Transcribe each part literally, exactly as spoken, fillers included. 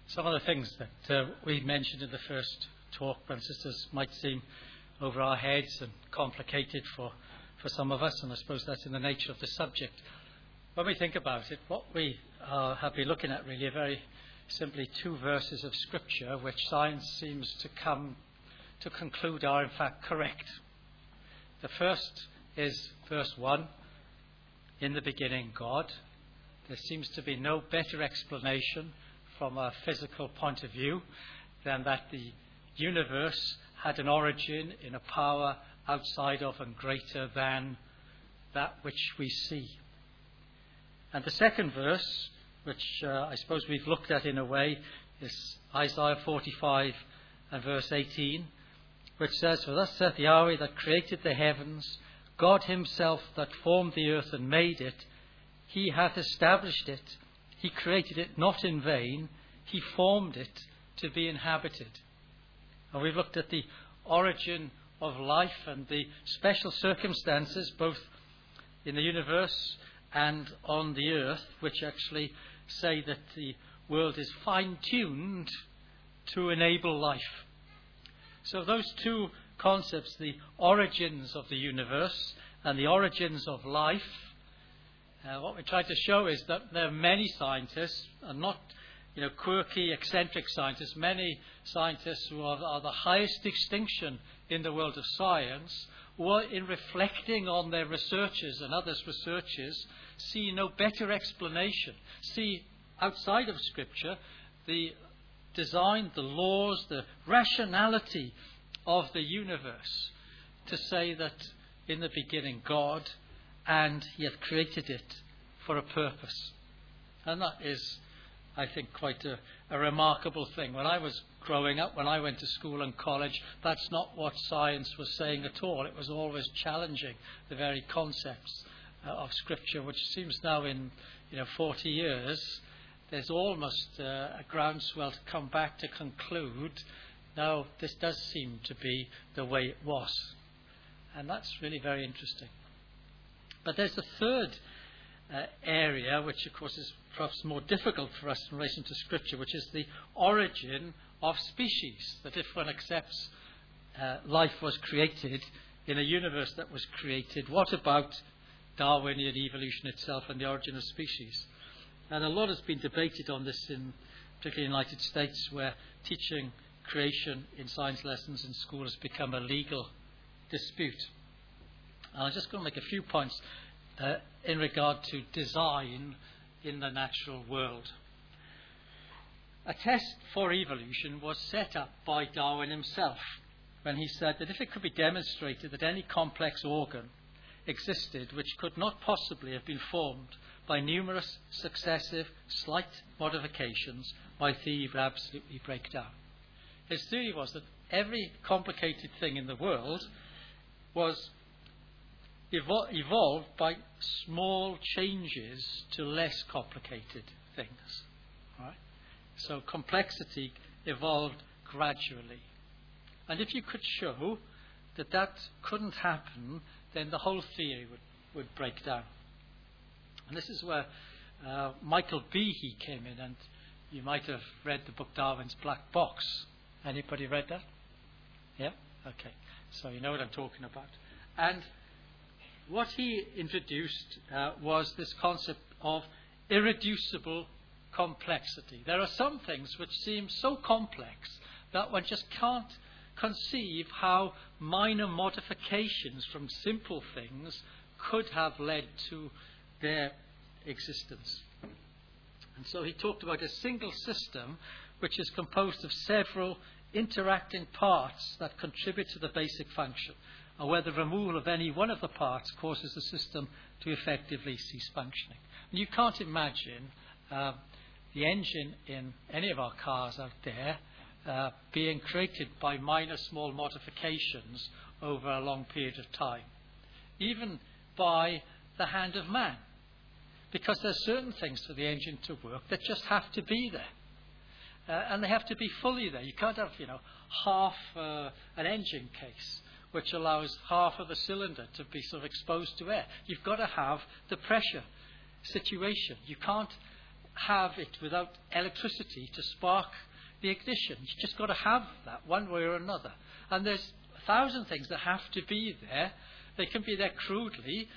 Some of the things that uh, we mentioned in the first talk, brothers and sisters, might seem over our heads and complicated for, for some of us, and I suppose that's in the nature of the subject. When we think about it, what we uh, have been looking at really are very simply two verses of Scripture which science seems to come to conclude are in fact correct. The first is verse one, in the beginning God. There seems to be no better explanation from a physical point of view than that the universe had an origin in a power outside of and greater than that which we see. And the second verse, which uh, I suppose we've looked at in a way, is Isaiah forty-five and verse eighteen, which says, "For thus saith Yahweh that created the heavens, God himself that formed the earth and made it, he hath established it. He created it not in vain, he formed it to be inhabited." And we've looked at the origin of life and the special circumstances, both in the universe and on the earth, which actually say that the world is fine-tuned to enable life. So those two concepts, the origins of the universe and the origins of life, uh, what we try to show is that there are many scientists, and not you know, quirky, eccentric scientists, many scientists who are, are the highest distinction in the world of science, who are, in reflecting on their researches and others' researches, see no better explanation, see outside of Scripture the design, the laws, the rationality of the universe, to say that in the beginning God, and he hath created it for a purpose. And that is, I think, quite a, a remarkable thing. When I was growing up, when I went to school and college, that's not what science was saying at all. It was always challenging the very concepts uh, of Scripture, which seems now in you know forty years, there's almost uh, a groundswell to come back to conclude, no, this does seem to be the way it was. And that's really very interesting. But there's a third uh, area, which of course is perhaps more difficult for us in relation to Scripture, which is the origin of species. That if one accepts uh, life was created in a universe that was created, what about Darwinian evolution itself and the origin of species? And a lot has been debated on this, in particularly in the United States, where teaching creation in science lessons in school has become a legal dispute. And I'm just going to make a few points uh, in regard to design in the natural world. A test for evolution was set up by Darwin himself when he said that if it could be demonstrated that any complex organ existed which could not possibly have been formed by numerous successive slight modifications, my theory would absolutely break down. His theory was that every complicated thing in the world was evol- evolved by small changes to less complicated things. Right? So complexity evolved gradually. And if you could show that that couldn't happen, then the whole theory would, would break down. And this is where uh, Michael Behe came in, and you might have read the book Darwin's Black Box. Anybody read that? Yeah? Okay. So you know what I'm talking about. And what he introduced uh, was this concept of irreducible complexity. There are some things which seem so complex that one just can't conceive how minor modifications from simple things could have led to their existence. And so he talked about a single system which is composed of several interacting parts that contribute to the basic function, and where the removal of any one of the parts causes the system to effectively cease functioning. And you can't imagine uh, the engine in any of our cars out there uh, being created by minor small modifications over a long period of time, even by the hand of man. Because there's certain things for the engine to work that just have to be there. Uh, and they have to be fully there. You can't have, you know, half uh, an engine case which allows half of the cylinder to be sort of exposed to air. You've got to have the pressure situation. You can't have it without electricity to spark the ignition. You've just got to have that one way or another. And there's a thousand things that have to be there. They can be there crudely,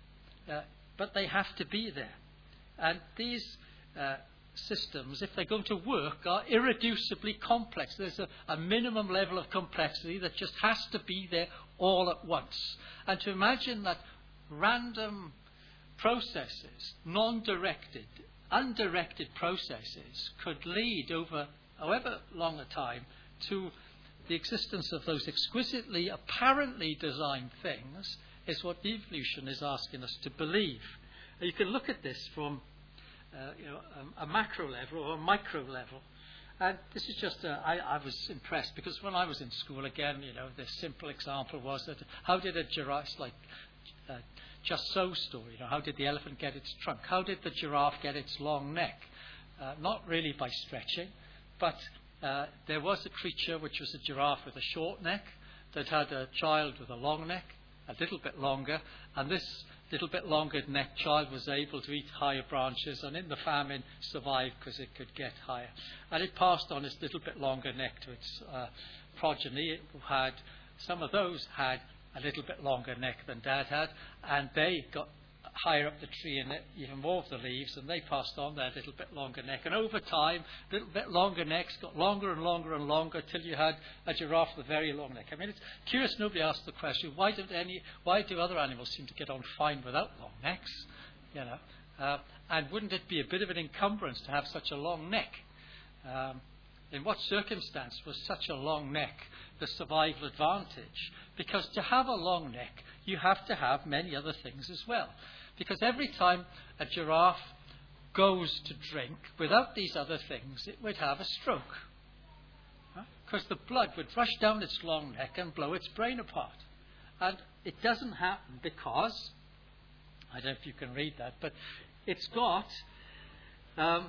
uh, but they have to be there. And these uh, systems, if they're going to work, are irreducibly complex. There's a, a minimum level of complexity that just has to be there all at once. And to imagine that random processes, non-directed, undirected processes, could lead over however long a time to the existence of those exquisitely, apparently designed things, is what evolution is asking us to believe. And you can look at this from Uh, you know, a, a macro level or a micro level. And this is just, a, I, I was impressed because when I was in school, again, you know, the simple example was that how did a giraffe, like uh, Just So story, you know, how did the elephant get its trunk? How did the giraffe get its long neck? Uh, not really by stretching, but uh, there was a creature which was a giraffe with a short neck that had a child with a long neck, a little bit longer, and this little bit longer neck child was able to eat higher branches, and in the famine survived because it could get higher. And it passed on its little bit longer neck to its uh, progeny. It had, some of those had a little bit longer neck than Dad had, and they got higher up the tree and even more of the leaves, and they passed on their little bit longer neck. And over time, little bit longer necks got longer and longer and longer till you had a giraffe with a very long neck. I mean, it's curious nobody asked the question, why don't any, why do other animals seem to get on fine without long necks? You know, uh, and wouldn't it be a bit of an encumbrance to have such a long neck? Um, in what circumstance was such a long neck the survival advantage? Because to have a long neck, you have to have many other things as well. Because every time a giraffe goes to drink, without these other things, it would have a stroke. Because the blood would rush down its long neck and blow its brain apart. And it doesn't happen because, I don't know if you can read that, but it's got um,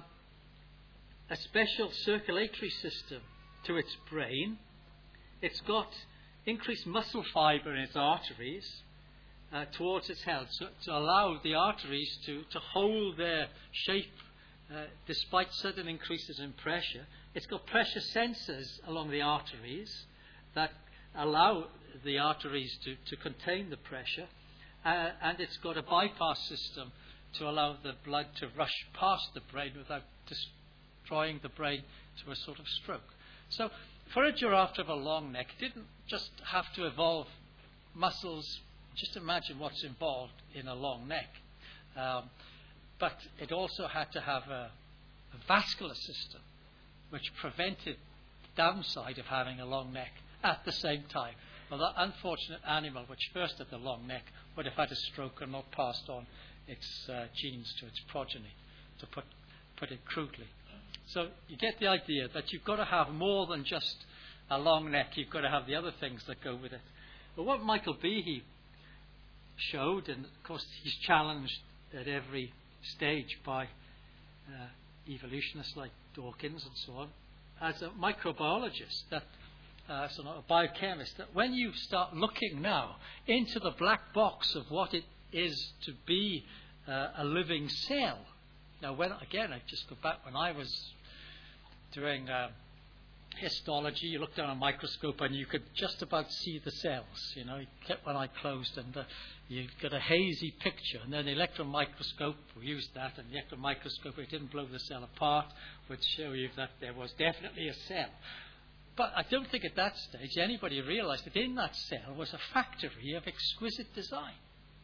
a special circulatory system to its brain. It's got increased muscle fibre in its arteries uh, towards its head, so to allow the arteries to, to hold their shape uh, despite sudden increases in pressure. It's got pressure sensors along the arteries that allow the arteries to, to contain the pressure, uh, and it's got a bypass system to allow the blood to rush past the brain without destroying the brain to a sort of stroke. So for a giraffe to have a long neck, it didn't just have to evolve muscles. Just imagine what's involved in a long neck. Um, but it also had to have a, a vascular system which prevented the downside of having a long neck at the same time. Well, that unfortunate animal which first had the long neck would have had a stroke and not passed on its uh, genes to its progeny, to put, put it crudely. So you get the idea that you've got to have more than just a long neck. You've got to have the other things that go with it. But what Michael Behe showed, and of course he's challenged at every stage by uh, evolutionists like Dawkins and so on, as a microbiologist, that uh, so not a biochemist, that when you start looking now into the black box of what it is to be uh, a living cell. Now, when again, I just go back when I was doing uh, histology, you looked down a microscope and you could just about see the cells. You know, you kept one eye closed and uh, you got a hazy picture. And then the electron microscope, we used that, and the electron microscope, it didn't blow the cell apart, would show you that there was definitely a cell. But I don't think at that stage anybody realized that in that cell was a factory of exquisite design.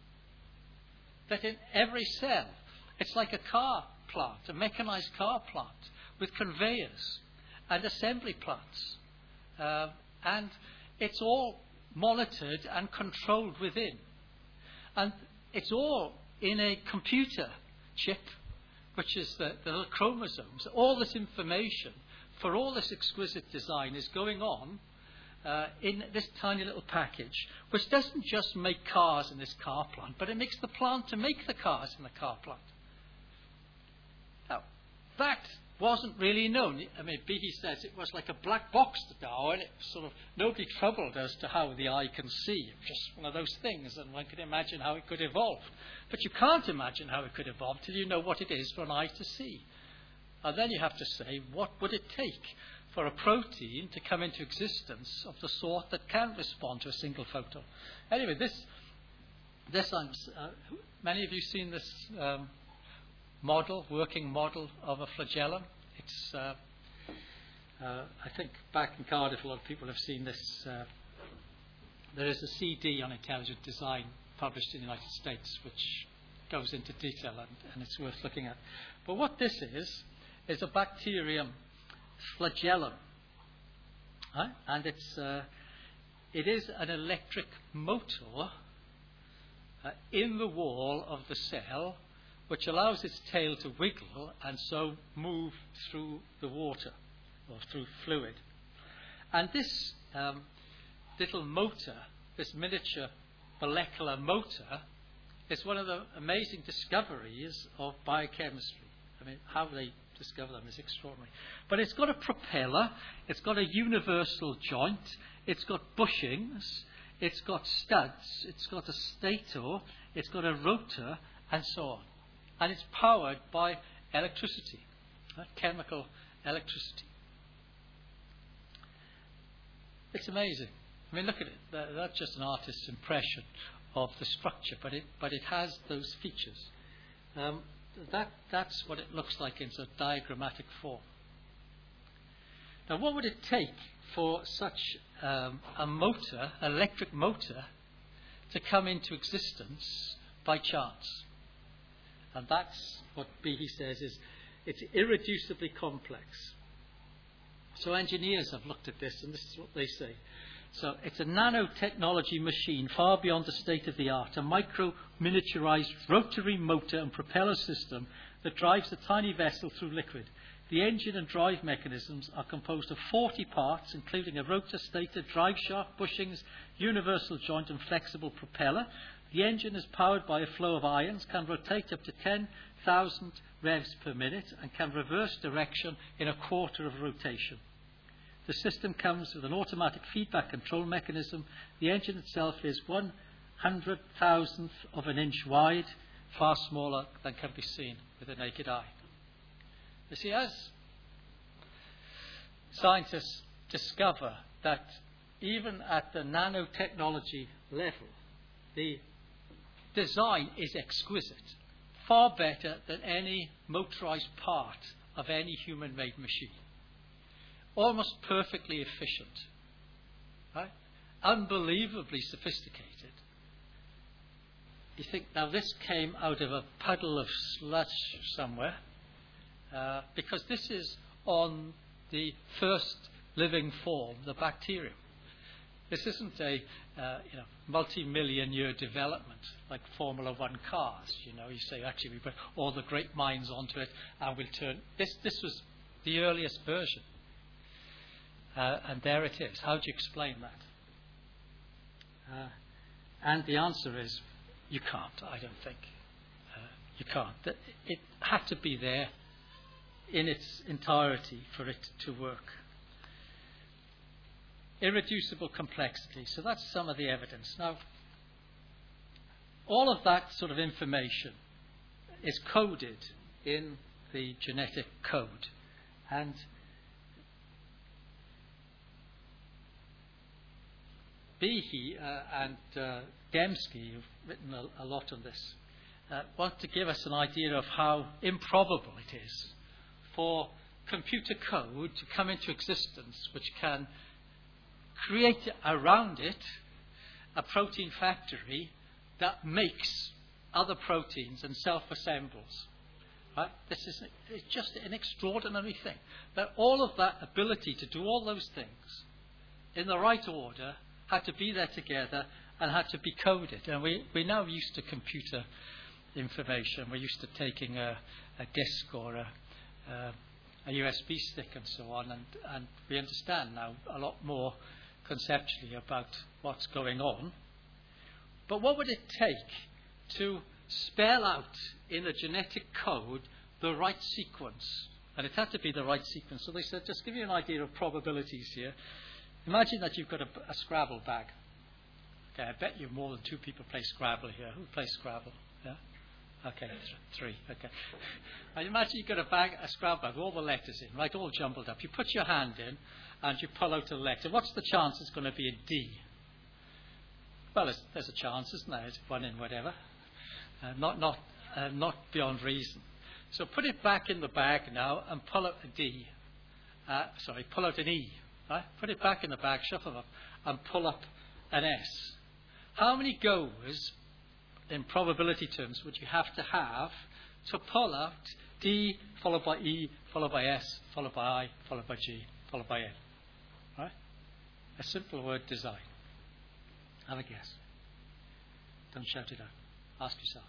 That in every cell, it's like a car plant, a mechanized car plant, with conveyors and assembly plants. Uh, and it's all monitored and controlled within. And it's all in a computer chip, which is the, the little chromosomes. All this information for all this exquisite design is going on uh, in this tiny little package, which doesn't just make cars in this car plant, but it makes the plant to make the cars in the car plant. Now, that wasn't really known. I mean, Behe says it was like a black box to Darwin. It sort of, nobody troubled as to how the eye can see. It was just one of those things, and one could imagine how it could evolve. But you can't imagine how it could evolve till you know what it is for an eye to see. And then you have to say, what would it take for a protein to come into existence of the sort that can respond to a single photon? Anyway, this, this I'm, uh, many of you seen this um, model, working model of a flagellum. It's, uh, uh, I think back in Cardiff, a lot of people have seen this. Uh, there is a C D on intelligent design published in the United States, which goes into detail, and, and it's worth looking at. But what this is, is a bacterium flagellum. Right? And it's, uh, it is an electric motor uh, in the wall of the cell, which allows its tail to wiggle and so move through the water or through fluid. And this um, little motor, this miniature molecular motor, is one of the amazing discoveries of biochemistry. I mean, how they discover them is extraordinary. But it's got a propeller, it's got a universal joint, it's got bushings, it's got studs, it's got a stator, it's got a rotor, and so on. And it's powered by electricity, uh, chemical electricity. It's amazing. I mean, look at it. That, that's just an artist's impression of the structure, but it but it has those features. Um, that that's what it looks like in sort of diagrammatic form. Now, what would it take for such um, a motor, electric motor, to come into existence by chance? And that's what Behe says is it's irreducibly complex. So engineers have looked at this, and this is what they say. So it's a nanotechnology machine far beyond the state of the art, a micro-miniaturized rotary motor and propeller system that drives the tiny vessel through liquid. The engine and drive mechanisms are composed of forty parts, including a rotor, stator, drive shaft, bushings, universal joint and flexible propeller. The engine is powered by a flow of ions, can rotate up to ten thousand revs per minute, and can reverse direction in a quarter of rotation. The system comes with an automatic feedback control mechanism. The engine itself is one hundred thousandth of an inch wide, far smaller than can be seen with the naked eye. You see, as scientists discover that even at the nanotechnology level, the design is exquisite, far better than any motorized part of any human-made machine. Almost perfectly efficient, right? Unbelievably sophisticated. You think, now this came out of a puddle of slush somewhere, uh, because this is on the first living form, the bacterium. This isn't a uh, you know, multi-million year development like Formula One cars. You know, you say, actually, we put all the great minds onto it and we'll turn. This, this was the earliest version. Uh, and there it is. How do you explain that? Uh, and the answer is, you can't, I don't think. Uh, you can't. It had to be there in its entirety for it to work. Irreducible complexity. So that's some of the evidence. Now, all of that sort of information is coded in the genetic code. And Behe uh, and uh, Dembski, who've written a, a lot on this, uh, want to give us an idea of how improbable it is for computer code to come into existence which can create around it a protein factory that makes other proteins and self-assembles. Right? This is it's just an extraordinary thing. That all of that ability to do all those things in the right order had to be there together and had to be coded. And we, we're now used to computer information. We're used to taking a, a disk or a, a, a U S B stick and so on, and, and we understand now a lot more conceptually about what's going on. But what would it take to spell out in a genetic code the right sequence? And it had to be the right sequence. So they said, just give you an idea of probabilities here. Imagine that you've got a, a Scrabble bag. Okay, I bet you more than two people play Scrabble here. Who plays Scrabble? Yeah? Okay, th- three. Okay. Now imagine you've got a bag, a scrap bag, with all the letters in, right, all jumbled up. You put your hand in and you pull out a letter. What's the chance it's going to be a D? Well, there's, there's a chance, isn't there? It's one in whatever. Uh, not not uh, not beyond reason. So put it back in the bag now and pull out a D. Uh, sorry, pull out an E. Right? Put it back in the bag, shuffle up, and pull up an S. How many goes, in probability terms, would you have to have to pull out D followed by E, followed by S, followed by I, followed by G, followed by N? Right? A simple word, design. Have a guess. Don't shout it out. Ask yourself.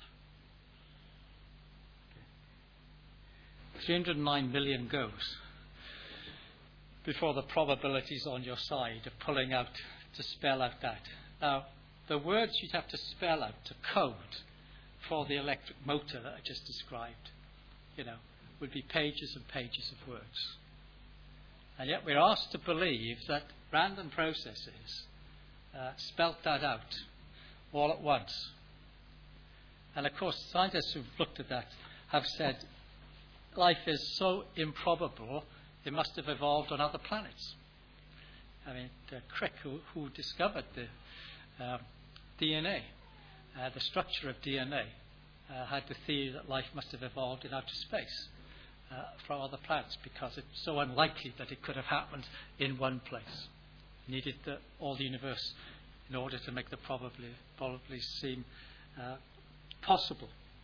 Okay. three hundred nine million goes before the probabilities on your side of pulling out to spell out that. Now, the words you'd have to spell out to code for the electric motor that I just described, you know, would be pages and pages of words. And yet we're asked to believe that random processes uh, spelt that out all at once. And of course, scientists who've looked at that have said life is so improbable, it must have evolved on other planets. I mean, uh, Crick, who, who discovered the um, D N A, uh, the structure of D N A, uh, had the theory that life must have evolved in outer space uh, from other planets because it's so unlikely that it could have happened in one place. It needed the, all the universe in order to make the probably, probably seem uh, possible.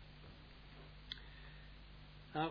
Now,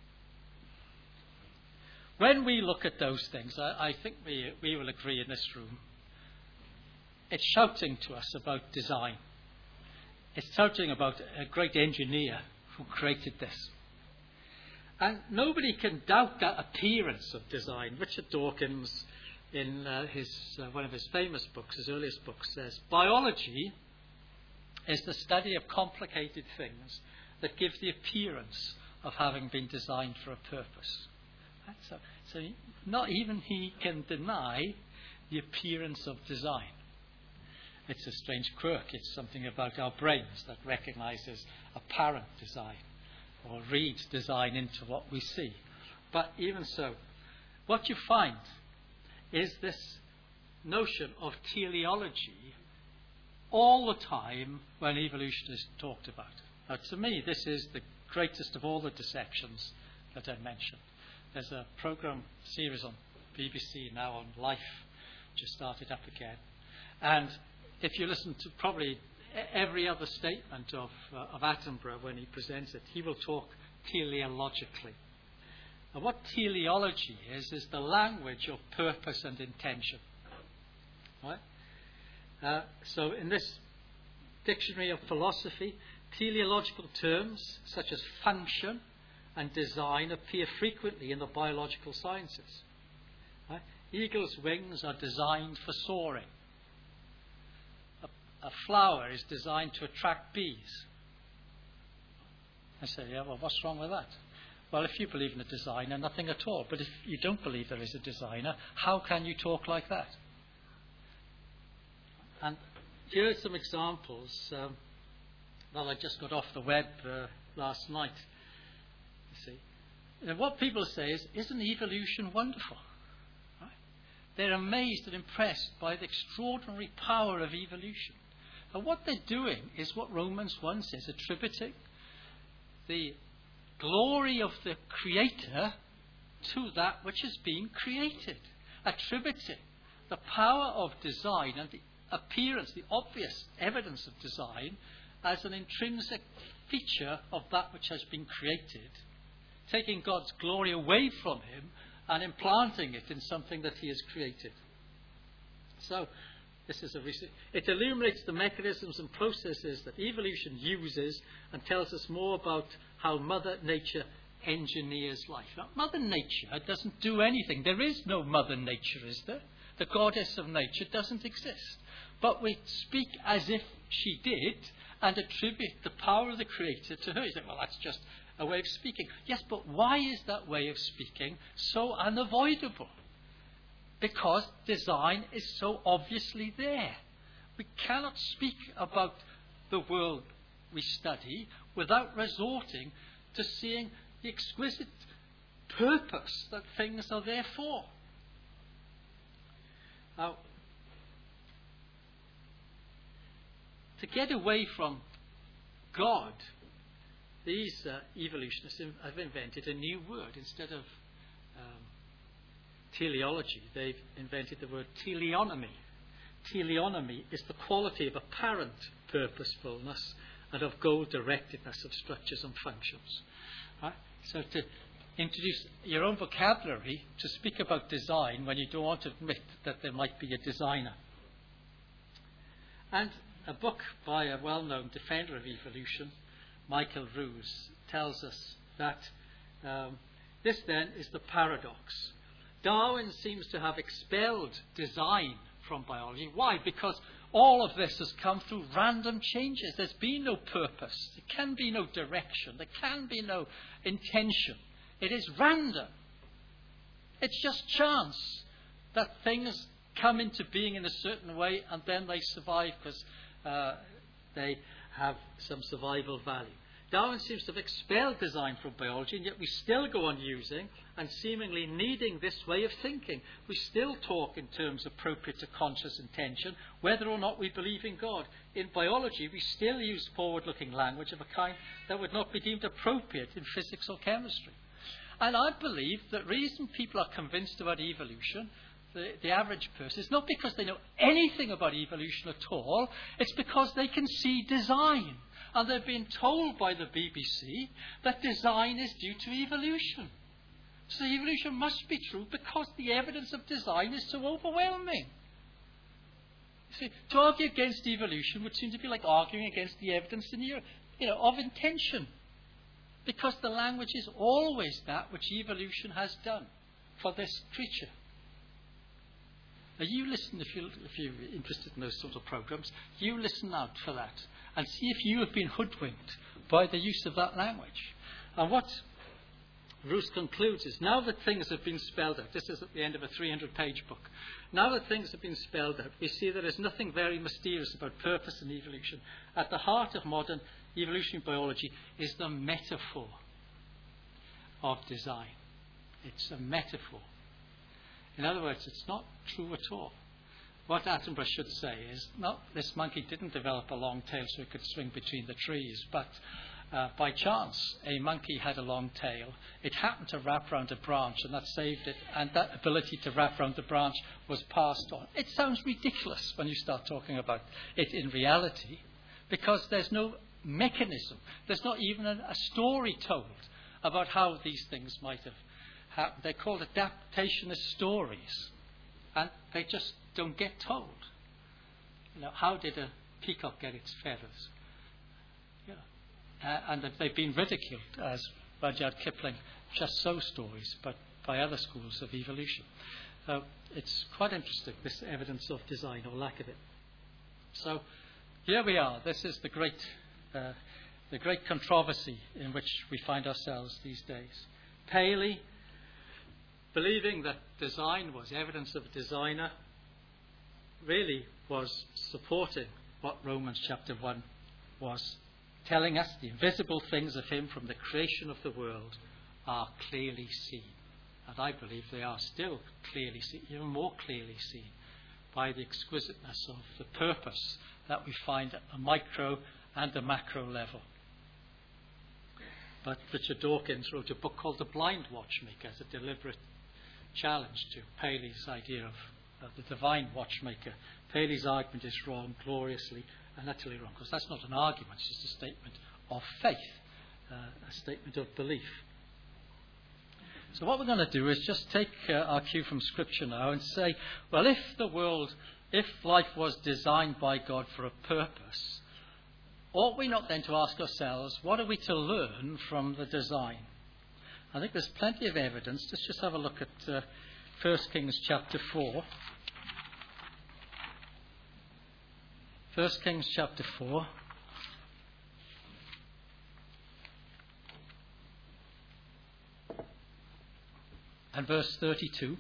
when we look at those things, I, I think we, we will agree in this room, it's shouting to us about design. It's shouting about a great engineer who created this. And nobody can doubt that appearance of design. Richard Dawkins, in uh, his uh, one of his famous books, his earliest book, says, biology is the study of complicated things that give the appearance of having been designed for a purpose. Right? So, so not even he can deny the appearance of design. It's a strange quirk. It's something about our brains that recognizes apparent design or reads design into what we see. But even so, what you find is this notion of teleology all the time when evolutionists talked about it. Now, to me, this is the greatest of all the deceptions that I mentioned. There's a program series on B B C now on life, just started up again. And if you listen to probably every other statement of, uh, of Attenborough when he presents it, he will talk teleologically. And what teleology is, is the language of purpose and intention. Right? Uh, so in this dictionary of philosophy, teleological terms such as function and design appear frequently in the biological sciences. Right? Eagles' wings are designed for soaring. A, a flower is designed to attract bees. I say, yeah, well, what's wrong with that? Well, if you believe in a designer, nothing at all. But if you don't believe there is a designer, how can you talk like that? And here are some examples um, that I just got off the web uh, last night. You see, and what people say is, isn't evolution wonderful? Right? They're amazed and impressed by the extraordinary power of evolution. And what they're doing is what Romans one says, attributing the glory of the Creator to that which has been created, attributing the power of design and the appearance, the obvious evidence of design, as an intrinsic feature of that which has been created, taking God's glory away from him and implanting it in something that he has created. So, this is a recent, it illuminates the mechanisms and processes that evolution uses and tells us more about how Mother Nature engineers life. Now, Mother Nature doesn't do anything. There is no Mother Nature, is there? The goddess of nature doesn't exist. But we speak as if she did and attribute the power of the Creator to her. You say, well, that's just a way of speaking. Yes, but why is that way of speaking so unavoidable? Because design is so obviously there. We cannot speak about the world we study without resorting to seeing the exquisite purpose that things are there for. Now, to get away from God, these uh, evolutionists have invented a new word. Instead of um, teleology, they've invented the word teleonomy. Teleonomy is the quality of apparent purposefulness and of goal-directedness of structures and functions. Right? So to introduce your own vocabulary to speak about design when you don't want to admit that there might be a designer. And a book by a well-known defender of evolution, Michael Ruse, tells us that um, this then is the paradox. Darwin seems to have expelled design from biology. Why? Because all of this has come through random changes. There's been no purpose. There can be no direction. There can be no intention. It is random. It's just chance that things come into being in a certain way and then they survive because uh, they have some survival value. Darwin seems to have expelled design from biology, and yet we still go on using and seemingly needing this way of thinking. We still talk in terms appropriate to conscious intention, whether or not we believe in God. In biology, we still use forward-looking language of a kind that would not be deemed appropriate in physics or chemistry. And I believe that the reason people are convinced about evolution, the, the average person, is not because they know anything about evolution at all. It's because they can see design. And they've been told by the B B C that design is due to evolution. So evolution must be true because the evidence of design is so overwhelming. See, to argue against evolution would seem to be like arguing against the evidence in your, you know, of intention. Because the language is always that which evolution has done for this creature. Now you listen, if you're, if you're interested in those sorts of programs, you listen out for that and see if you have been hoodwinked by the use of that language. And what Ruse concludes is, now that things have been spelled out, this is at the end of a three hundred page book, now that things have been spelled out, we see there is nothing very mysterious about purpose and evolution. At the heart of modern evolutionary biology is the metaphor of design. It's a metaphor. In other words, it's not true at all. What Attenborough should say is, no, this monkey didn't develop a long tail so it could swing between the trees, but uh, by chance a monkey had a long tail. It happened to wrap around a branch and that saved it, and that ability to wrap around the branch was passed on. It sounds ridiculous when you start talking about it in reality, because there's no mechanism. There's not even a, a story told about how these things might have happened. They're called adaptationist stories, and they just don't get told. You know, how did a peacock get its feathers? You know, uh, and they've been ridiculed as Rudyard Kipling just so stories, but by other schools of evolution. Uh, it's quite interesting, this evidence of design or lack of it. So here we are. This is the great, uh, the great controversy in which we find ourselves these days. Paley, believing that design was evidence of a designer, really was supporting what Romans chapter one was telling us. The invisible things of him from the creation of the world are clearly seen. And I believe they are still clearly seen, even more clearly seen, by the exquisiteness of the purpose that we find at a micro and a macro level. But Richard Dawkins wrote a book called The Blind Watchmaker as a deliberate challenge to Paley's idea of uh, the divine watchmaker. Paley's argument is wrong, gloriously and utterly wrong, because that's not an argument, it's just a statement of faith, uh, a statement of belief. So what we're going to do is just take uh, our cue from Scripture now and say, well, if the world, if life was designed by God for a purpose, ought we not then to ask ourselves, what are we to learn from the design? I think there's plenty of evidence. Let's just have a look at uh, First Kings chapter four. First Kings chapter four. And verse thirty-two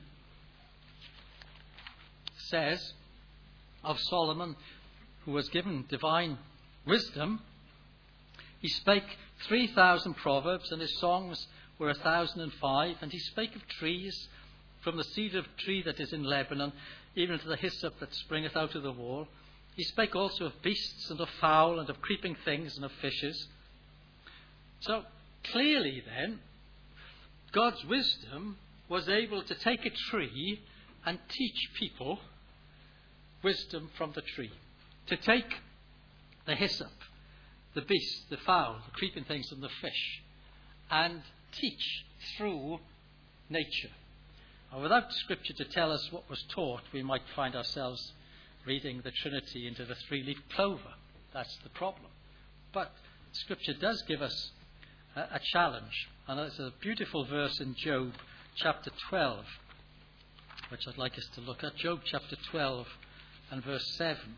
says of Solomon, who was given divine wisdom, He spake three thousand proverbs, and his songs were a thousand and five. And he spake of trees, from the cedar of tree that is in Lebanon, even to the hyssop that springeth out of the wall. He spake also of beasts, and of fowl, and of creeping things, and of fishes. So clearly then, God's wisdom was able to take a tree and teach people wisdom from the tree. To take the hyssop, the beast, the fowl, the creeping things, and the fish, and teach through nature. Now, without Scripture to tell us what was taught, we might find ourselves reading the Trinity into the three-leaf clover. That's the problem. But Scripture does give us a, a challenge. And there's a beautiful verse in Job chapter twelve, which I'd like us to look at. Job chapter twelve and verse seven.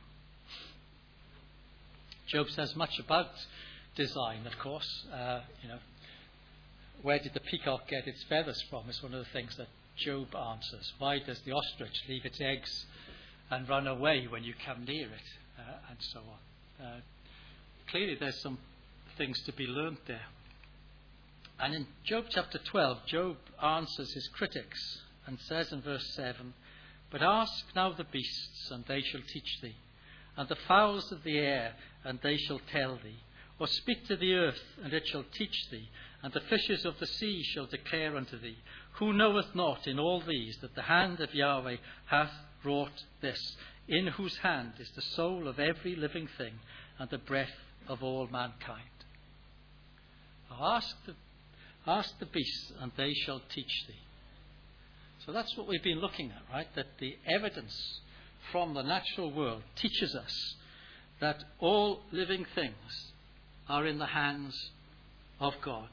Job says much about design, of course. Uh, you know, where did the peacock get its feathers from? Is one of the things that Job answers. Why does the ostrich leave its eggs and run away when you come near it? Uh, and so on. Uh, clearly there's some things to be learnt there. And in Job chapter twelve, Job answers his critics and says in verse seven, "But ask now the beasts, and they shall teach thee, and the fowls of the air, and they shall tell thee. Or speak to the earth, and it shall teach thee, and the fishes of the sea shall declare unto thee. Who knoweth not in all these that the hand of Yahweh hath wrought this, in whose hand is the soul of every living thing, and the breath of all mankind?" Now ask the, ask the beasts, and they shall teach thee. So that's what we've been looking at, right? That the evidence from the natural world teaches us that all living things are in the hands of God.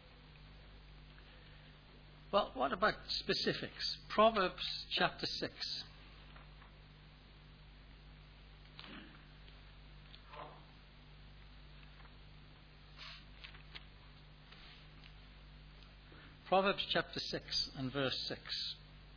Well, what about specifics? Proverbs chapter six. Proverbs chapter six and verse six.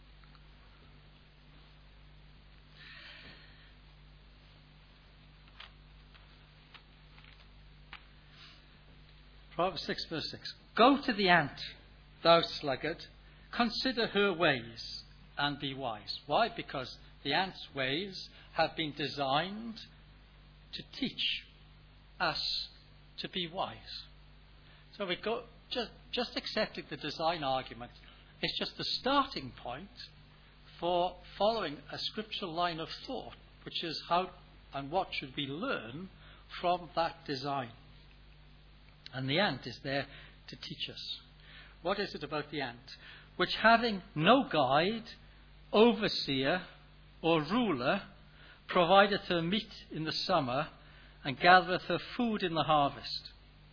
Proverbs six verse six. "Go to the ant, thou sluggard, consider her ways and be wise." Why? Because the ant's ways have been designed to teach us to be wise. So we go just just accepting the design argument is just the starting point for following a scriptural line of thought, which is how and what should we learn from that design. And the ant is there to teach us. What is it about the ant? "Which having no guide, overseer, or ruler, provideth her meat in the summer, and gathereth her food in the harvest."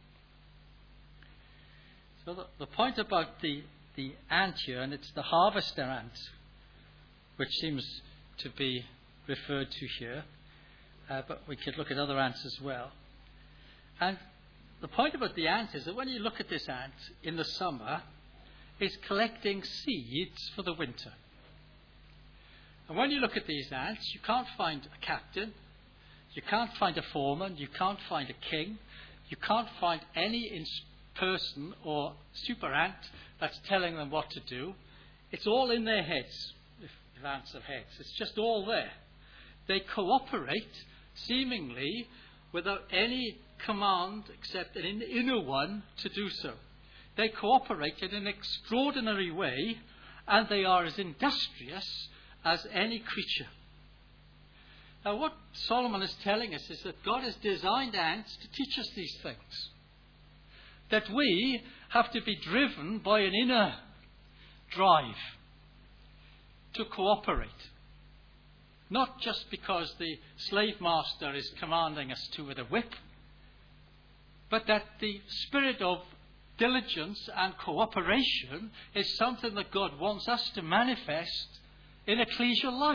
So the, the point about the, the ant here, and it's the harvester ant, which seems to be referred to here, uh, but we could look at other ants as well. And the point about the ant is that when you look at this ant in the summer, it's collecting seeds for the winter. And when you look at these ants, you can't find a captain, you can't find a foreman, you can't find a king, you can't find any ins- person or super ant that's telling them what to do. It's all in their heads, if, if ants have heads. It's just all there. They cooperate, seemingly, without any command except an inner one to do so. They cooperate in an extraordinary way, and they are as industrious as any creature. Now, what Solomon is telling us is that God has designed ants to teach us these things. That we have to be driven by an inner drive to cooperate. Not just because the slave master is commanding us to with a whip, but that the spirit of diligence and cooperation is something that God wants us to manifest in ecclesial life.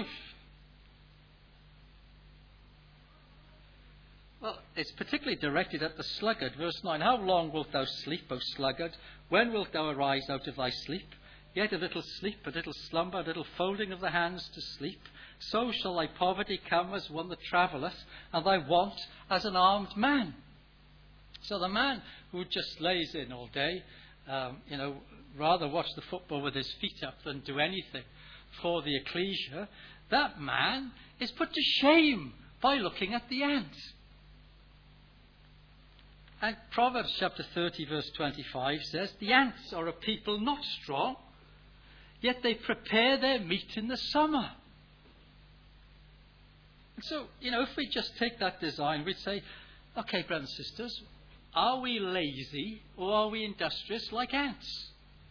Well, it's particularly directed at the sluggard. Verse nine, "How long wilt thou sleep, O sluggard? When wilt thou arise out of thy sleep? Yet a little sleep, a little slumber, a little folding of the hands to sleep. So shall thy poverty come as one that travelleth, and thy want as an armed man." So the man who just lays in all day, um, you know, rather watch the football with his feet up than do anything for the ecclesia, that man is put to shame by looking at the ants. And Proverbs chapter thirty verse twenty-five says, the ants are a people not strong, yet they prepare their meat in the summer. And so, you know, if we just take that design, we'd say, okay, brothers and sisters, are we lazy or are we industrious like ants?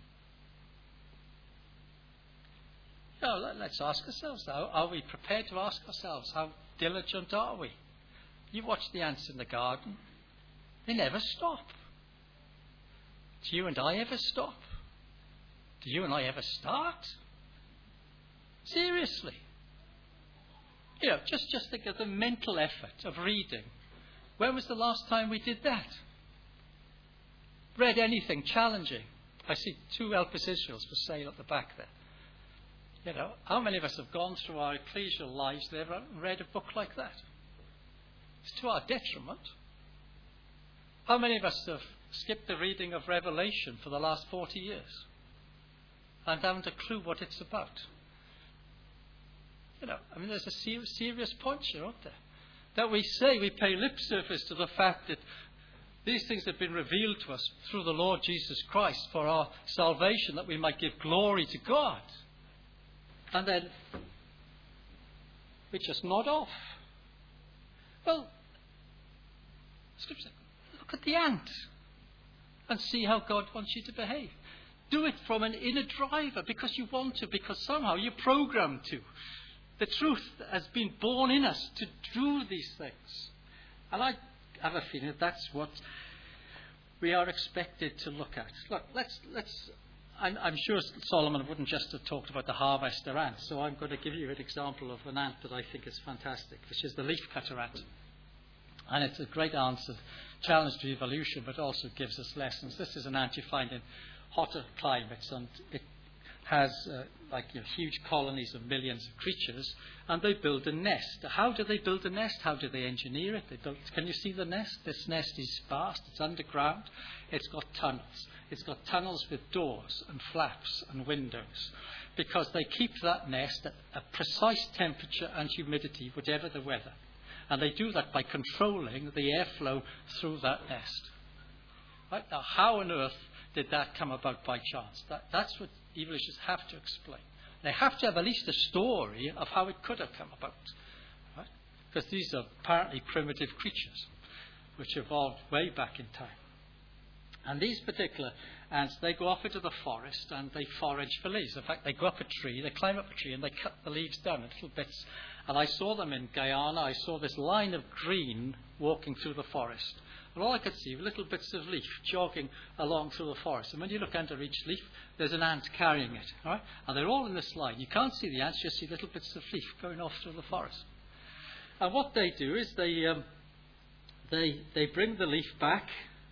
You know, let's ask ourselves now, are we prepared to ask ourselves, how diligent are we? You watch the ants in the garden. They never stop. Do you and I ever stop? Do you and I ever start? Seriously. You know, just, just think of the mental effort of reading. When was the last time we did that? Read anything challenging. I see two Elpis Israels for sale at the back there. You know, how many of us have gone through our ecclesial lives and ever read a book like that? It's to our detriment. How many of us have skipped the reading of Revelation for the last forty years and haven't a clue what it's about? You know, I mean, there's a serious, serious point here, aren't there? That we say, we pay lip service to the fact that these things have been revealed to us through the Lord Jesus Christ for our salvation, that we might give glory to God. And then we just nod off. Well, Scripture, look at the ant and see how God wants you to behave. Do it from an inner driver because you want to, because somehow you're programmed to. The truth has been born in us to do these things. And I have a feeling that that's what we are expected to look at. Look, let's, let's, I'm, I'm sure Solomon wouldn't just have talked about the harvester ant, so I'm going to give you an example of an ant that I think is fantastic, which is the leafcutter ant. And it's a great answer, challenge to evolution, but also gives us lessons. This is an ant you find in hotter climates, and it has uh, like you know, huge colonies of millions of creatures, and they build a nest. How do they build a nest? How do they engineer it? They build, can you see the nest? This nest is sparse, it's underground, it's got tunnels. It's got tunnels with doors and flaps and windows, because they keep that nest at a precise temperature and humidity, whatever the weather. And they do that by controlling the airflow through that nest. Right? Now, how on earth did that come about by chance? That, that's what evolutionists have to explain. They have to have at least a story of how it could have come about. Right? Because these are apparently primitive creatures which evolved way back in time. And these particular ants, they go off into the forest and they forage for leaves. In fact, they go up a tree, they climb up a tree and they cut the leaves down in little bits. And I saw them in Guyana. I saw this line of green walking through the forest. And all I could see were little bits of leaf jogging along through the forest. And when you look under each leaf, there's an ant carrying it. All right? And they're all in this line. You can't see the ants, you just see little bits of leaf going off through the forest. And what they do is they um, they they bring the leaf back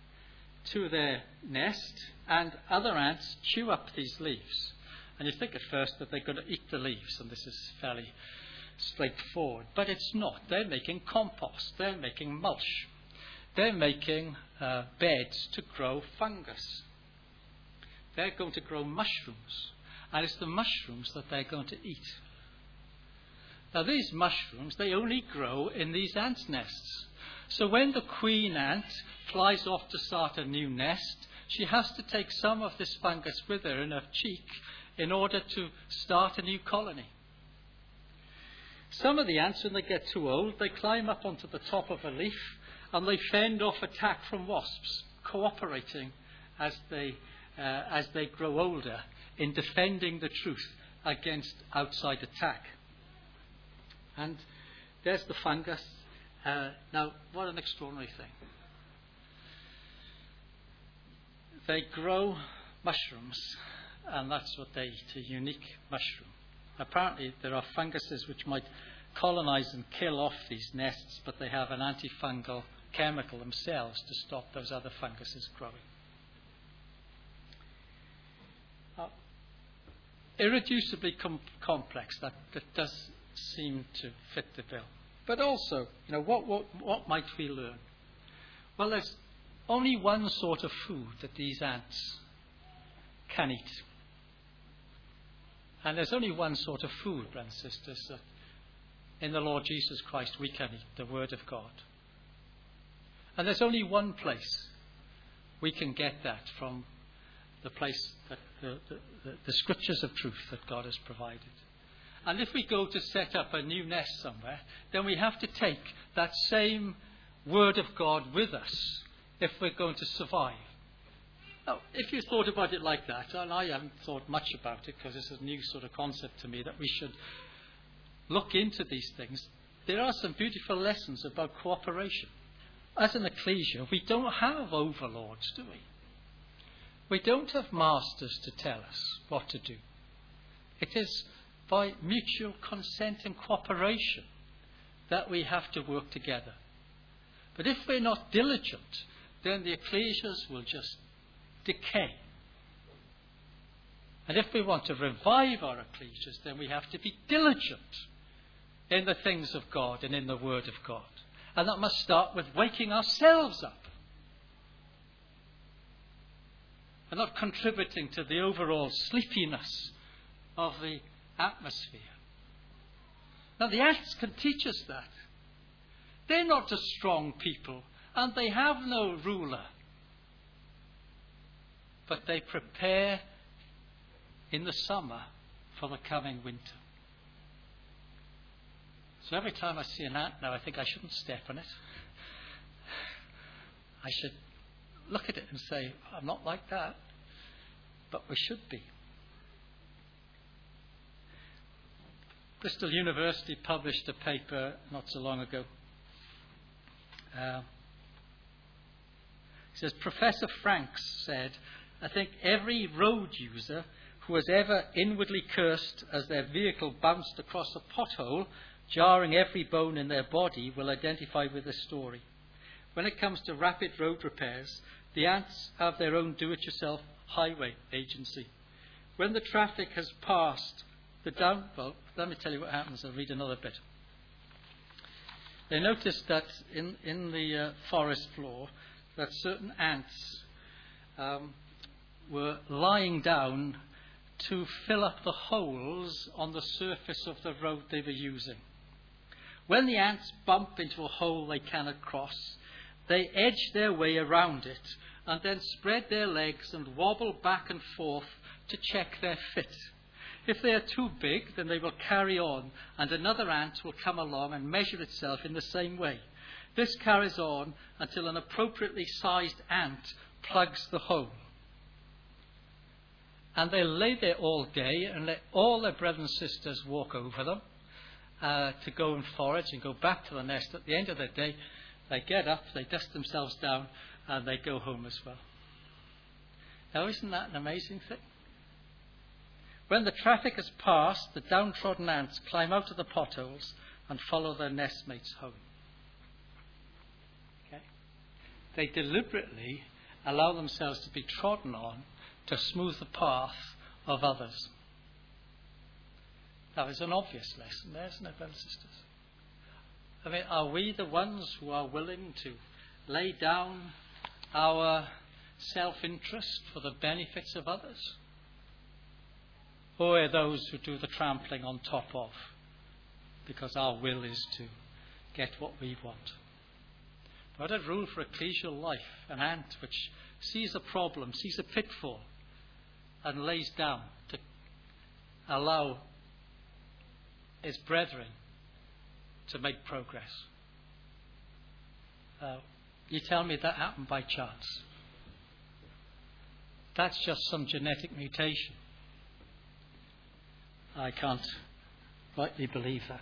to their nest, and other ants chew up these leaves. And you think at first that they're going to eat the leaves, and this is fairly straightforward. But it's not. They're making compost. They're making mulch. They're making uh, beds to grow fungus. They're going to grow mushrooms. And it's the mushrooms that they're going to eat. Now these mushrooms, they only grow in these ants' nests. So when the queen ant flies off to start a new nest, she has to take some of this fungus with her in her cheek in order to start a new colony. Some of the ants, when they get too old, they climb up onto the top of a leaf and they fend off attack from wasps, cooperating as they, uh, as they grow older in defending the truth against outside attack. And there's the fungus. Uh, now, what an extraordinary thing. They grow mushrooms, and that's what they eat, a unique mushroom. Apparently, there are funguses which might colonize and kill off these nests, but they have an antifungal chemical themselves to stop those other funguses growing. Uh, irreducibly com- complex, that, that does seem to fit the bill. But also, you know, what, what, what might we learn? Well, there's only one sort of food that these ants can eat. And there's only one sort of food, brothers and sisters, that in the Lord Jesus Christ we can eat, the Word of God. And there's only one place we can get that from, the place that the, the, the, the scriptures of truth that God has provided. And if we go to set up a new nest somewhere, then we have to take that same Word of God with us if we're going to survive. Now, if you thought about it like that, and I haven't thought much about it because it's a new sort of concept to me that we should look into these things, there are some beautiful lessons about cooperation. As an ecclesia, we don't have overlords, do we? We don't have masters to tell us what to do. It is by mutual consent and cooperation that we have to work together. But if we're not diligent, then the ecclesias will just decay. And if we want to revive our ecclesias, then we have to be diligent in the things of God and in the Word of God. And that must start with waking ourselves up and not contributing to the overall sleepiness of the atmosphere. Now, the Acts can teach us that. They're not a strong people, and they have no ruler. But they prepare in the summer for the coming winter. So every time I see an ant now, I think I shouldn't step on it. I should look at it and say, I'm not like that. But we should be. Bristol University published a paper not so long ago. Uh, it says, Professor Franks said, I think every road user who has ever inwardly cursed as their vehicle bounced across a pothole, jarring every bone in their body, will identify with this story. When it comes to rapid road repairs, the ants have their own do-it-yourself highway agency. When the traffic has passed the down... Well, let me tell you what happens. I'll read another bit. They noticed that in, in the uh, forest floor that certain ants um, were lying down to fill up the holes on the surface of the road they were using. When the ants bump into a hole they cannot cross, they edge their way around it and then spread their legs and wobble back and forth to check their fit. If they are too big, then they will carry on, and another ant will come along and measure itself in the same way. This carries on until an appropriately sized ant plugs the hole. And they lay there all day and let all their brothers and sisters walk over them uh, to go and forage and go back to the nest. At the end of the day, they get up, they dust themselves down, and they go home as well. Now, isn't that an amazing thing? When the traffic has passed, the downtrodden ants climb out of the potholes and follow their nestmates home. Okay? They deliberately allow themselves to be trodden on to smooth the path of others. That is an obvious lesson there, isn't it, brothers and sisters? I mean, are we the ones who are willing to lay down our self-interest for the benefits of others? Or are those who do the trampling on top of, because our will is to get what we want? What a rule for ecclesial life, an ant which sees a problem, sees a pitfall, and lays down to allow his brethren to make progress. Uh, you tell me that happened by chance. That's just some genetic mutation. I can't rightly believe that.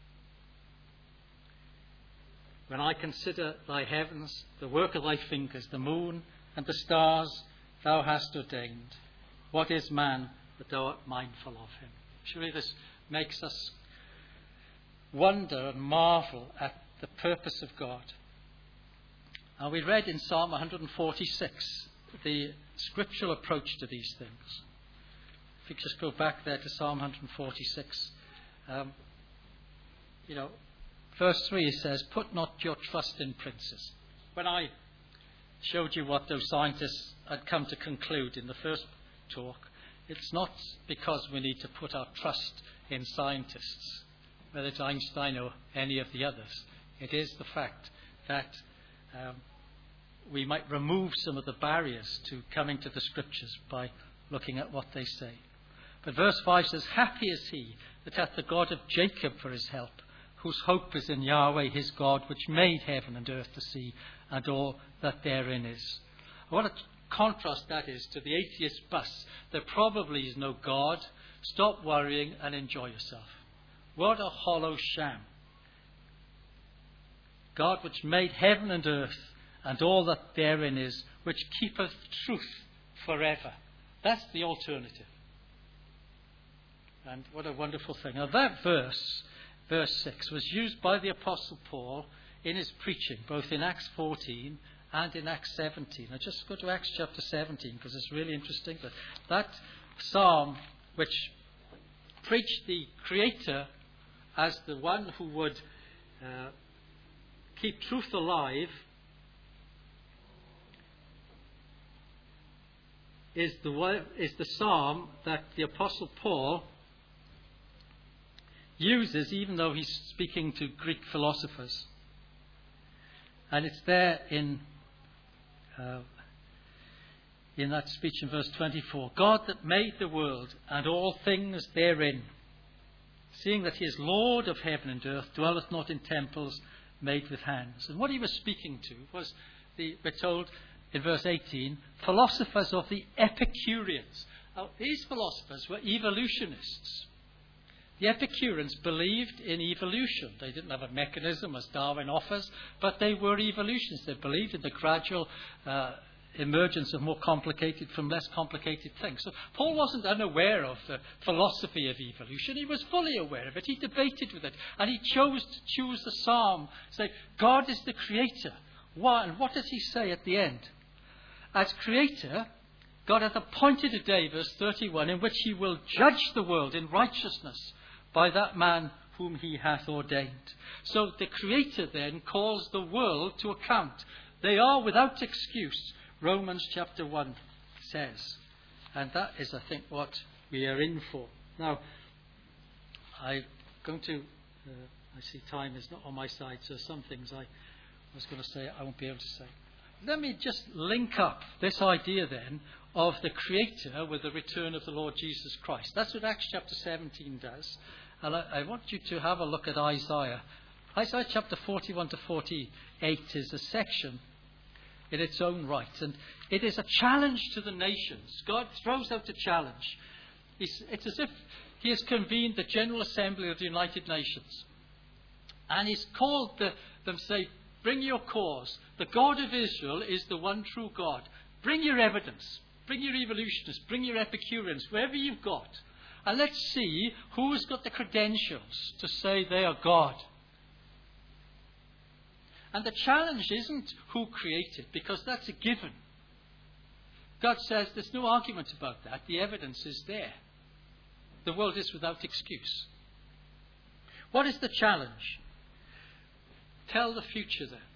When I consider thy heavens, the work of thy fingers, the moon and the stars thou hast ordained, what is man that thou art mindful of him? Surely this makes us wonder and marvel at the purpose of God. And we read in Psalm one forty-six the scriptural approach to these things. If you just go back there to Psalm one forty-six, um, you know, verse three says, put not your trust in princes. When I showed you what those scientists had come to conclude in the first talk. It's not because we need to put our trust in scientists, whether it's Einstein or any of the others. It is the fact that um, we might remove some of the barriers to coming to the Scriptures by looking at what they say. But verse five says, "Happy is he that hath the God of Jacob for his help, whose hope is in Yahweh his God, which made heaven and earth, the sea, and all that therein is." What a contrast that is to the atheist bus. There probably is no God. Stop worrying and enjoy yourself. What a hollow sham. God which made heaven and earth, and all that therein is, which keepeth truth forever. That's the alternative. And what a wonderful thing. Now that verse, verse six, was used by the Apostle Paul in his preaching, both in Acts fourteen and in Acts seventeen. Now just go to Acts chapter seventeen, because it's really interesting. That, that psalm which preached the Creator as the one who would uh, keep truth alive is the, is the psalm that the Apostle Paul uses, even though he's speaking to Greek philosophers. And it's there in uh, in that speech in verse twenty-four. "God that made the world and all things therein, seeing that he is Lord of heaven and earth, dwelleth not in temples made with hands." And what he was speaking to was, the, we're told in verse eighteen, philosophers of the Epicureans. Now, these philosophers were evolutionists. The Epicureans believed in evolution. They didn't have a mechanism as Darwin offers, but they were evolutionists. They believed in the gradual uh, emergence of more complicated from less complicated things. So Paul wasn't unaware of the philosophy of evolution. He was fully aware of it. He debated with it. And he chose to choose the psalm, say, God is the creator. Why? And what does he say at the end? As creator, God hath appointed a day, verse thirty-one, in which he will judge the world in righteousness by that man whom he hath ordained. So the Creator then calls the world to account. They are without excuse, Romans chapter one says. And that is, I think, what we are in for. Now, I'm going to, uh, I see time is not on my side, so some things I was going to say I won't be able to say. Let me just link up this idea then of the Creator with the return of the Lord Jesus Christ. That's what Acts chapter seventeen does. And I, I want you to have a look at Isaiah. Isaiah chapter forty-one to forty-eight is a section in its own right. And it is a challenge to the nations. God throws out a challenge. It's, it's as if he has convened the General Assembly of the United Nations. And he's called the, them, say, bring your cause. The God of Israel is the one true God. Bring your evidence. Bring your evolutionists. Bring your Epicureans. Wherever you've got. And let's see who's got the credentials to say they are God. And the challenge isn't who created, because that's a given. God says there's no argument about that. The evidence is there. The world is without excuse. What is the challenge? Tell the future then.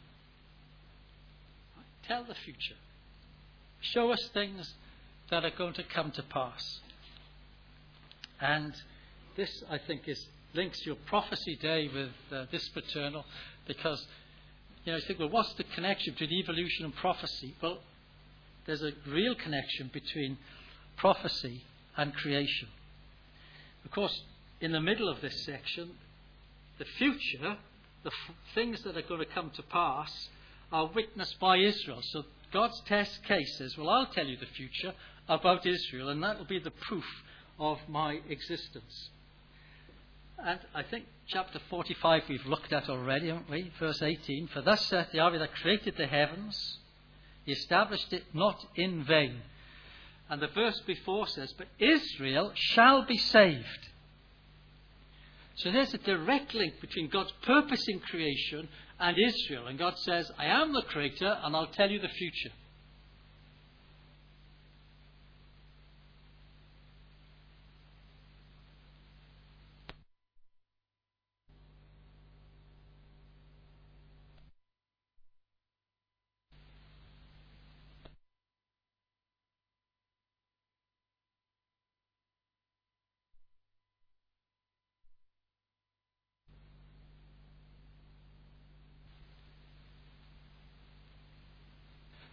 Tell the future. Show us things that are going to come to pass. And this, I think, is links your prophecy day with uh, this paternal, because you know, you think, well, what's the connection between evolution and prophecy? Well, there's a real connection between prophecy and creation. Of course, in the middle of this section, the future, the f- things that are going to come to pass, are witnessed by Israel. So God's test case is, well, I'll tell you the future about Israel, and that will be the proof of my existence. And I think chapter forty-five we've looked at already, haven't we? Verse eighteen. For thus saith Yahweh that created the heavens, he established it not in vain. And the verse before says, but Israel shall be saved. So there's a direct link between God's purpose in creation and Israel. And God says, I am the creator, and I'll tell you the future.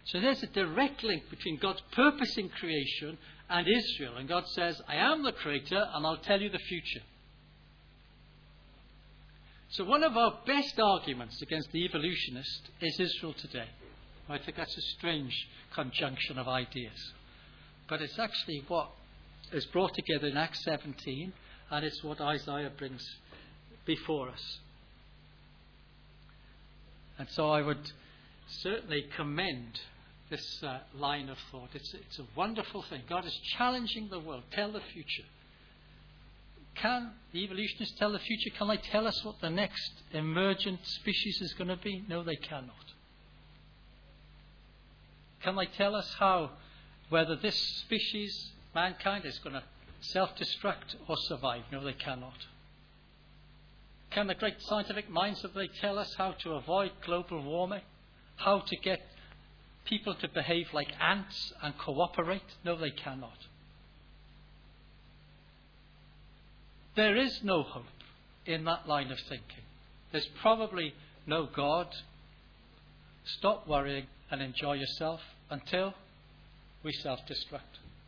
So there's a direct link between God's purpose in creation and Israel. And God says, I am the creator and I'll tell you the future. So one of our best arguments against the evolutionist is Israel today. I think that's a strange conjunction of ideas. But it's actually what is brought together in Acts seventeen, and it's what Isaiah brings before us. And so I would certainly commend this uh, line of thought. It's, it's a wonderful thing. God is challenging the world. Tell the future. Can the evolutionists tell the future? Can they tell us what the next emergent species is going to be? No, they cannot. Can they tell us how, whether this species, mankind, is going to self-destruct or survive? No, they cannot. Can the great scientific minds, have they tell us how to avoid global warming? How to get people to behave like ants and cooperate? No, they cannot. There is no hope in that line of thinking. There's probably no God. Stop worrying and enjoy yourself until we self-destruct.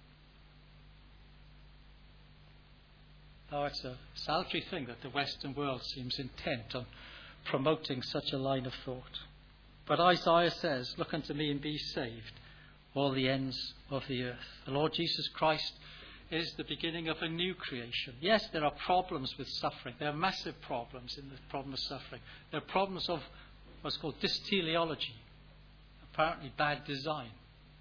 Now, it's a salutary thing that the Western world seems intent on promoting such a line of thought. But Isaiah says, look unto me and be saved, all the ends of the earth. The Lord Jesus Christ is the beginning of a new creation. Yes, there are problems with suffering. There are massive problems in the problem of suffering. There are problems of what's called dysteleology, apparently bad design.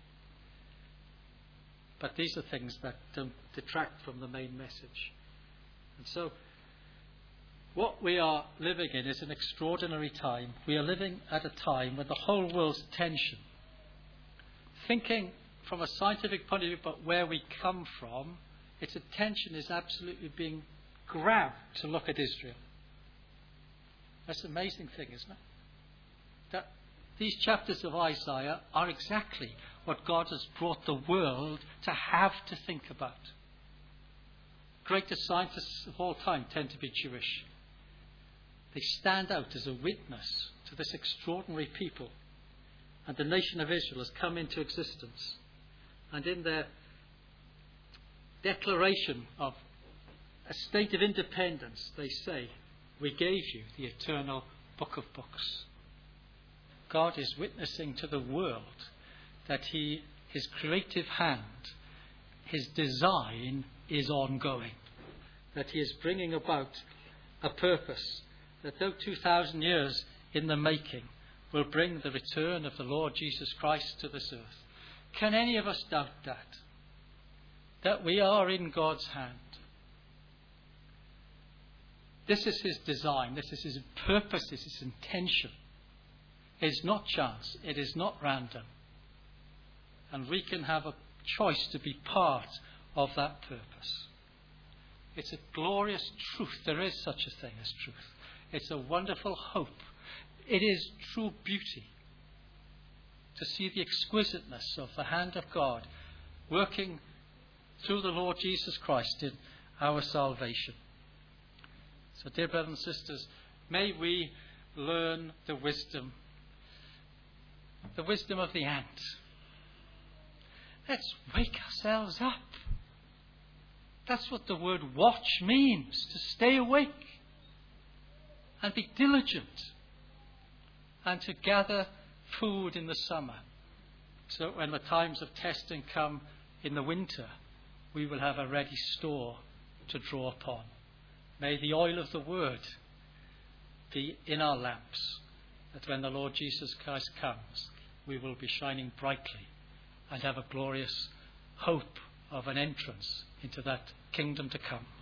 But these are things that don't detract from the main message. And so, what we are living in is an extraordinary time. We are living at a time when the whole world's attention, thinking from a scientific point of view about where we come from, its attention is absolutely being grabbed to look at Israel. That's an amazing thing, isn't it? That these chapters of Isaiah are exactly what God has brought the world to have to think about. Greatest scientists of all time tend to be Jewish. They stand out as a witness to this extraordinary people. And the nation of Israel has come into existence. And in their declaration of a state of independence, they say, we gave you the eternal book of books. God is witnessing to the world that he, his creative hand, his design is ongoing. That he is bringing about a purpose that though two thousand years in the making will bring the return of the Lord Jesus Christ to this earth. Can any of us doubt that? That we are in God's hand. This is his design. This is his purpose. This is his intention. It is not chance. It is not random. And we can have a choice to be part of that purpose. It's a glorious truth. There is such a thing as truth. It's a wonderful hope. It is true beauty to see the exquisiteness of the hand of God working through the Lord Jesus Christ in our salvation. So, dear brothers and sisters, may we learn the wisdom, the wisdom of the ant. Let's wake ourselves up. That's what the word watch means, to stay awake and be diligent and to gather food in the summer, so that when the times of testing come in the winter, we will have a ready store to draw upon. May the oil of the word be in our lamps, that when the Lord Jesus Christ comes, we will be shining brightly and have a glorious hope of an entrance into that kingdom to come.